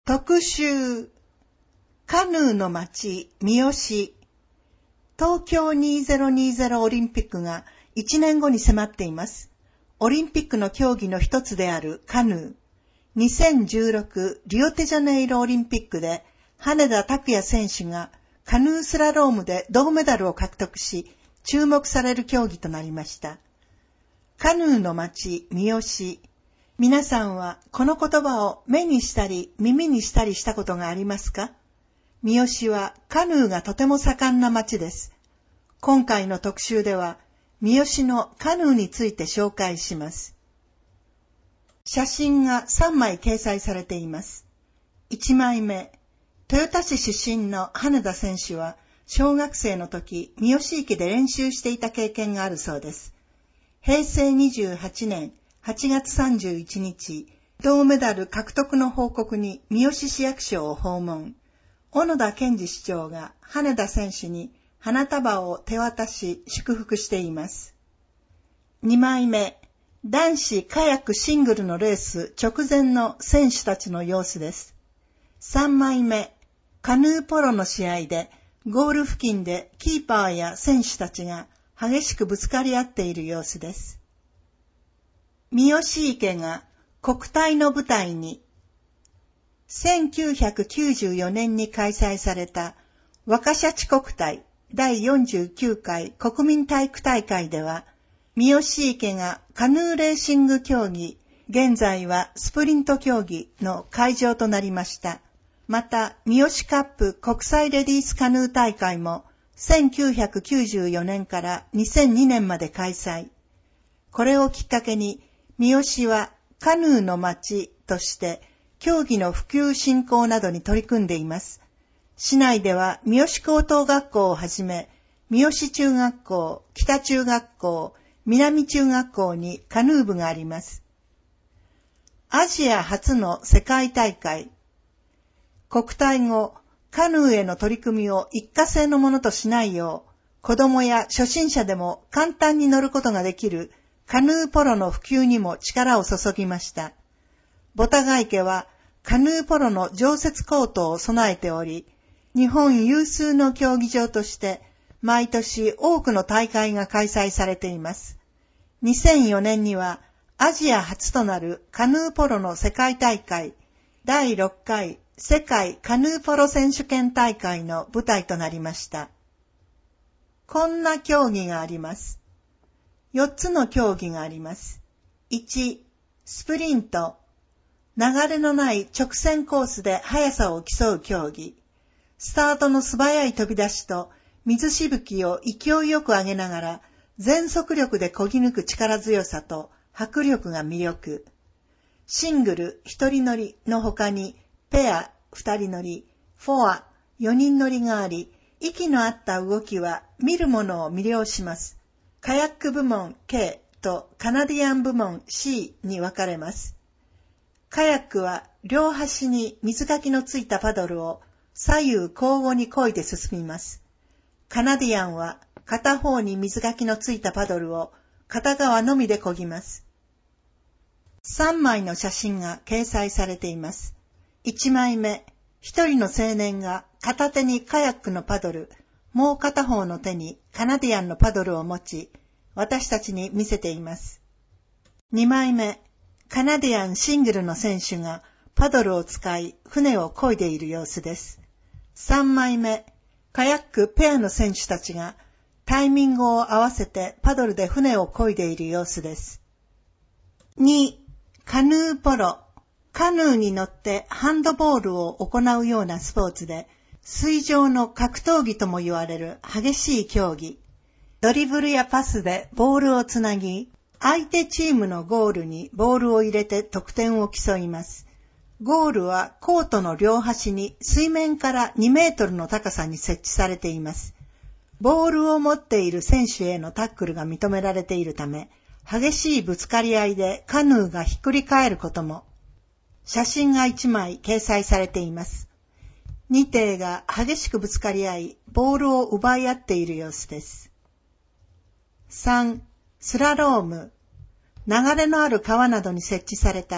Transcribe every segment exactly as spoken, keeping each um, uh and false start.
特集、カヌーの街、三好。東京にせんにじゅうオリンピックがいちねんごに迫っています。オリンピックの競技の一つであるカヌー。にせんじゅうろくリオデジャネイロオリンピックで羽田拓也選手がカヌースラロームで銅メダルを獲得し、注目される競技となりました。カヌーの街、三好。皆さんはこの言葉を目にしたり耳にしたりしたことがありますか？三好はカヌーがとても盛んな街です。今回の特集では三好のカヌーについて紹介します。写真がさんまい掲載されています。いちまいめ、豊田市出身の羽田選手は小学生の時、三好池で練習していた経験があるそうです。へいせいにじゅうはちねんはちがつさんじゅういちにち、銅メダル獲得の報告に三好市役所を訪問。小野田健二市長が羽田選手に花束を手渡し祝福しています。にまいめ、男子カヤックシングルのレース直前の選手たちの様子です。さんまいめ、カヌーポロの試合でゴール付近でキーパーや選手たちが激しくぶつかり合っている様子です。三好池が国体の舞台に。せんきゅうひゃくきゅうじゅうよねんに開催された若シャチ国体だいよんじゅうきゅうかい国民体育大会では、三好池がカヌーレーシング競技、現在はスプリント競技の会場となりました。また、三好カップ国際レディースカヌー大会もせんきゅうひゃくきゅうじゅうよねんからにせんにねんまで開催。これをきっかけに、三好はカヌーの街として競技の普及振興などに取り組んでいます。市内では三好高等学校をはじめ、三好中学校、北中学校、南中学校にカヌー部があります。アジア初の世界大会。国体後、カヌーへの取り組みを一過性のものとしないよう、子供や初心者でも簡単に乗ることができるカヌーポロの普及にも力を注ぎました。ボタガ池はカヌーポロの常設コートを備えており、日本有数の競技場として毎年多くの大会が開催されています。にせんよねんにはアジア初となるカヌーポロの世界大会だいろっかい世界カヌーポロ選手権大会の舞台となりました。こんな競技があります。よっつの競技があります。いち、スプリント。流れのない直線コースで速さを競う競技。スタートの素早い飛び出しと水しぶきを勢いよく上げながら全速力で漕ぎ抜く力強さと迫力が魅力。シングル一人乗りの他にペア二人乗り、フォア四人乗りがあり、息の合った動きは見る者を魅了します。カヤック部門 ケー とカナディアン部門 シー に分かれます。カヤックは両端に水かきのついたパドルを左右交互に漕いで進みます。カナディアンは片方に水かきのついたパドルを片側のみで漕ぎます。さんまいの写真が掲載されています。いちまいめ、一人の青年が片手にカヤックのパドル、もう片方の手にカナディアンのパドルを持ち、私たちに見せています。にまいめ、カナディアンシングルの選手がパドルを使い船を漕いでいる様子です。さんまいめ、カヤックペアの選手たちがタイミングを合わせてパドルで船を漕いでいる様子です。に、カヌーポロ。カヌーに乗ってハンドボールを行うようなスポーツで、水上の格闘技とも言われる激しい競技。ドリブルやパスでボールをつなぎ、相手チームのゴールにボールを入れて得点を競います。ゴールはコートの両端に水面からにメートルの高さに設置されています。ボールを持っている選手へのタックルが認められているため、激しいぶつかり合いでカヌーがひっくり返ることも。写真がいちまい掲載されています。に艇が激しくぶつかり合い、ボールを奪い合っている様子です。さん、スラローム。流れのある川などに設置された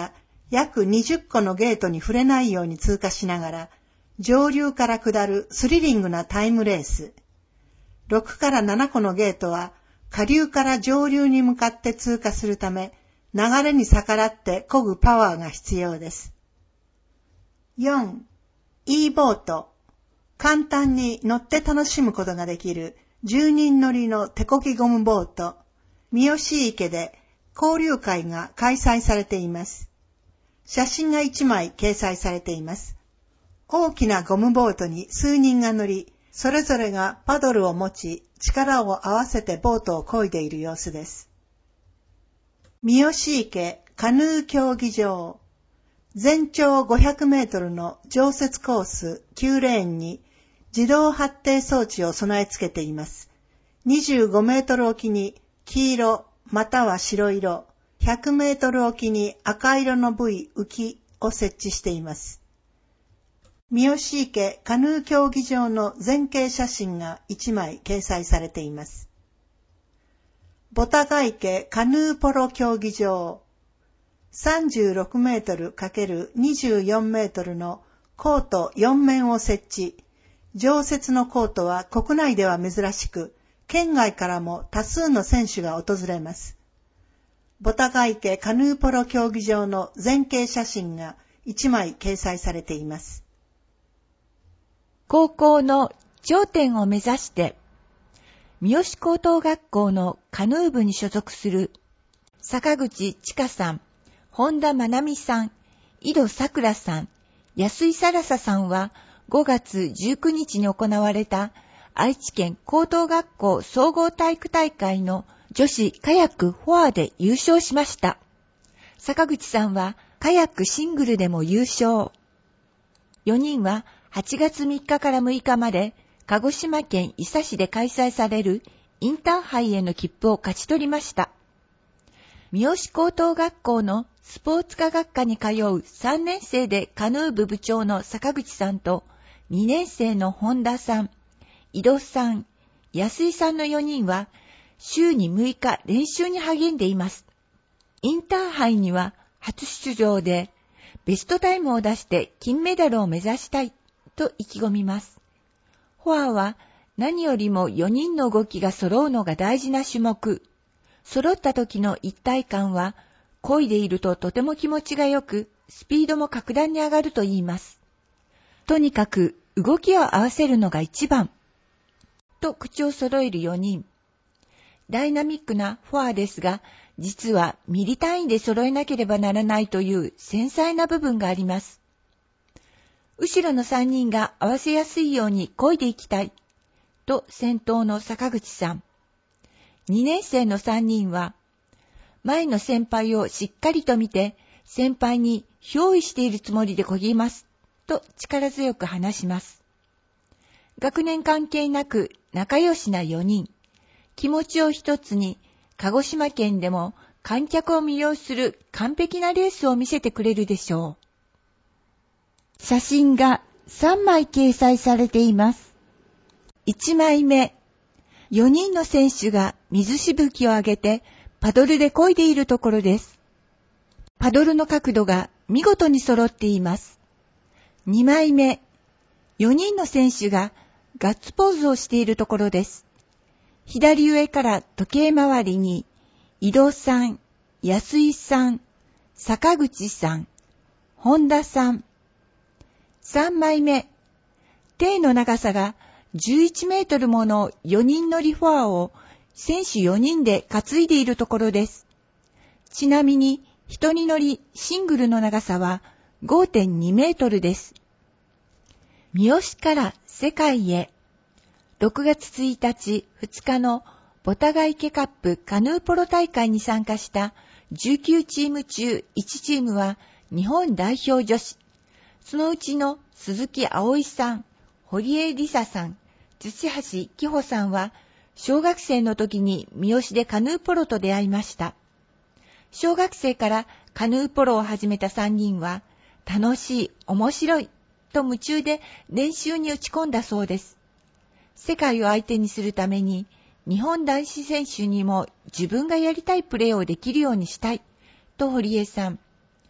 約にじゅっこのゲートに触れないように通過しながら、上流から下るスリリングなタイムレース。ろくからななこのゲートは、下流から上流に向かって通過するため、流れに逆らって漕ぐパワーが必要です。よん. E ボート。簡単に乗って楽しむことができるじゅうにん乗りの手漕ぎゴムボート。三好池で交流会が開催されています。写真がいちまい掲載されています。大きなゴムボートに数人が乗り、それぞれがパドルを持ち、力を合わせてボートを漕いでいる様子です。三好池カヌー競技場。全長ごひゃくメートルの常設コースきゅうレーンに自動発艇装置を備え付けています。にじゅうごメートルおきに黄色または白色、ひゃくメートルおきに赤色のブイ浮きを設置しています。三好池カヌー競技場の全景写真がいちまい掲載されています。ボタガ池カヌーポロ競技場。さんじゅうろくメートル×にじゅうよんメートルのコートよん面を設置。常設のコートは国内では珍しく、県外からも多数の選手が訪れます。ボタガ池カヌーポロ競技場の全景写真がいちまい掲載されています。 高校の頂点を目指して、三好高等学校のカヌー部に所属する坂口千佳さん、本田真奈美さん、井戸さくらさん、安井さらささんはごがつじゅうくにちに行われた愛知県高等学校総合体育大会の女子カヤックフォアで優勝しました。坂口さんはカヤックシングルでも優勝。よにんははちがつみっかからむいかまで鹿児島県伊佐市で開催されるインターハイへの切符を勝ち取りました。三好高等学校のスポーツ科学科に通うさんねん生でカヌー部部長の坂口さんとにねん生の本田さん、井戸さん、安井さんのよにんは週にむいか練習に励んでいます。インターハイには初出場でベストタイムを出して金メダルを目指したいと意気込みます。フォアは何よりもよにんの動きが揃うのが大事な種目。揃った時の一体感は、漕いでいるととても気持ちがよく、スピードも格段に上がると言います。とにかく動きを合わせるのが一番。と口を揃えるよにん。ダイナミックなフォアですが、実はミリ単位で揃えなければならないという繊細な部分があります。後ろのさんにんが合わせやすいように漕いでいきたい。と先頭の坂口さん。にねん生のさんにんは、前の先輩をしっかりと見て、先輩に憑依しているつもりで漕ぎます、と力強く話します。学年関係なく仲良しなよにん、気持ちを一つに、鹿児島県でも観客を魅了する完璧なレースを見せてくれるでしょう。写真がさんまい掲載されています。いちまいめ。よにんの選手が水しぶきを上げてパドルで漕いでいるところです。パドルの角度が見事に揃っています。にまいめ。よにんの選手がガッツポーズをしているところです。左上から時計回りに井戸さん、安井さん、坂口さん、本田さん。さんまいめ。艇の長さがじゅういちメートルものよにん乗りフォアを選手よにんで担いでいるところです。ちなみにひとり乗りシングルの長さは ごてんにメートルです。三好から世界へ。ろくがつついたち、ふつかのボタガ池カップカヌーポロ大会に参加したじゅうきゅうチーム中いちチームは日本代表女子。そのうちの鈴木葵さん、堀江梨沙さん、土橋希穂さんは小学生の時に三好でカヌーポロと出会いました。小学生からカヌーポロを始めたさんにんは楽しい、面白いと夢中で練習に打ち込んだそうです。世界を相手にするために日本男子選手にも自分がやりたいプレーをできるようにしたいと堀江さん。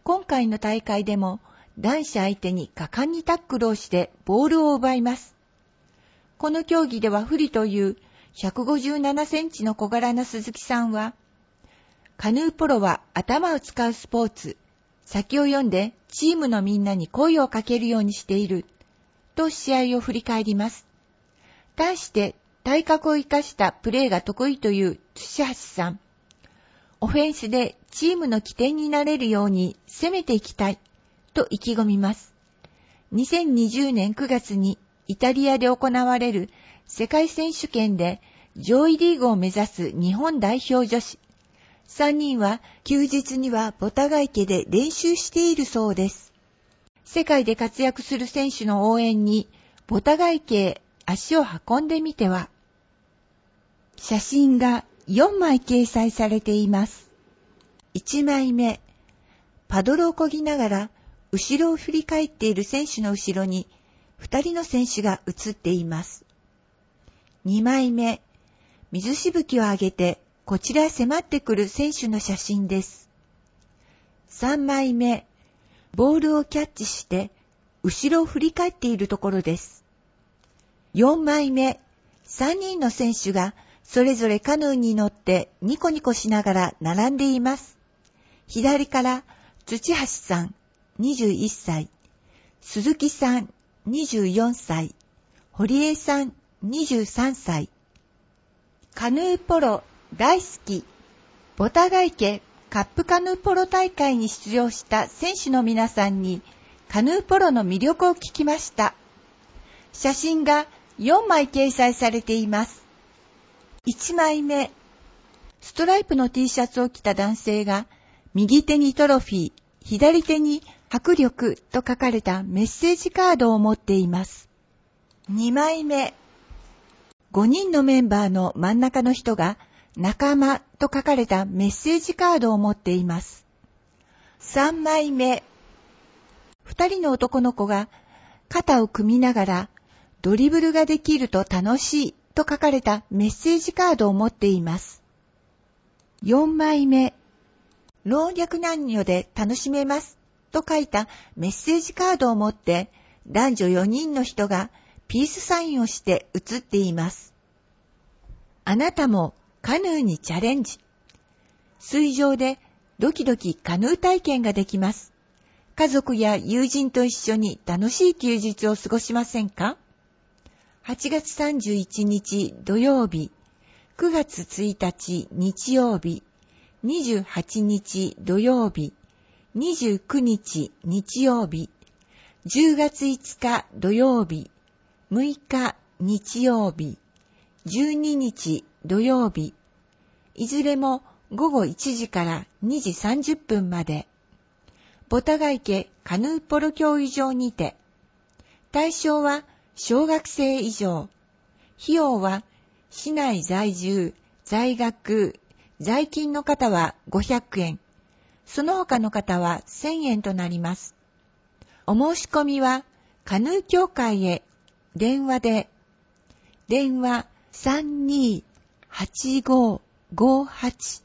今回の大会でも男子相手に果敢にタックルをしてボールを奪います。この競技では不利というひゃくごじゅうななセンチの小柄な鈴木さんは、カヌーポロは頭を使うスポーツ、先を読んでチームのみんなに声をかけるようにしている、と試合を振り返ります。対して体格を生かしたプレーが得意という土橋さん。オフェンスでチームの起点になれるように攻めていきたい、と意気込みます。にせんにじゅうねんくがつにイタリアで行われる世界選手権で上位リーグを目指す日本代表女子。さんにんは休日にはボタガ池で練習しているそうです。世界で活躍する選手の応援にボタガ池へ足を運んでみては。写真がよんまい掲載されています。いちまいめ、パドルを漕ぎながら後ろを振り返っている選手の後ろにふたりの選手が写っています。にまいめ、水しぶきを上げてこちらへ迫ってくる選手の写真です。さんまいめ、ボールをキャッチして後ろを振り返っているところです。よんまいめ、さんにんの選手がそれぞれカヌーに乗ってニコニコしながら並んでいます。左から土橋さんにじゅういっさい、鈴木さんにじゅうよんさい、堀江さんにじゅうさんさい。カヌーポロ大好き。ボタガ池カップカヌーポロ大会に出場した選手の皆さんにカヌーポロの魅力を聞きました。写真がよんまい掲載されています。いちまいめ、ストライプの T シャツを着た男性が右手にトロフィー、左手に迫力と書かれたメッセージカードを持っています。にまいめ、ごにんのメンバーの真ん中の人が仲間と書かれたメッセージカードを持っています。さんまいめ、ふたりの男の子が肩を組みながらドリブルができると楽しいと書かれたメッセージカードを持っています。よんまいめ、老若男女で楽しめますと書いたメッセージカードを持って男女よにんの人がピースサインをして写っています。あなたもカヌーにチャレンジ。水上でドキドキカヌー体験ができます。家族や友人と一緒に楽しい休日を過ごしませんか？はちがつさんじゅういちにち土曜日、くがつついたち日曜日、にじゅうはちにち土曜日、にじゅうくにち日曜日、じゅうがついつか土曜日、むいか日曜日、じゅうににち土曜日、いずれもごごいちじからにじさんじゅっぷんまで、ボタガ池カヌーポロ競技場にて、対象は小学生以上、費用は市内在住、在学、在勤の方はごひゃくえん、その他の方はせんえんとなります。お申し込みはカヌー協会へ電話で、電話 さんにーはちごーごーはち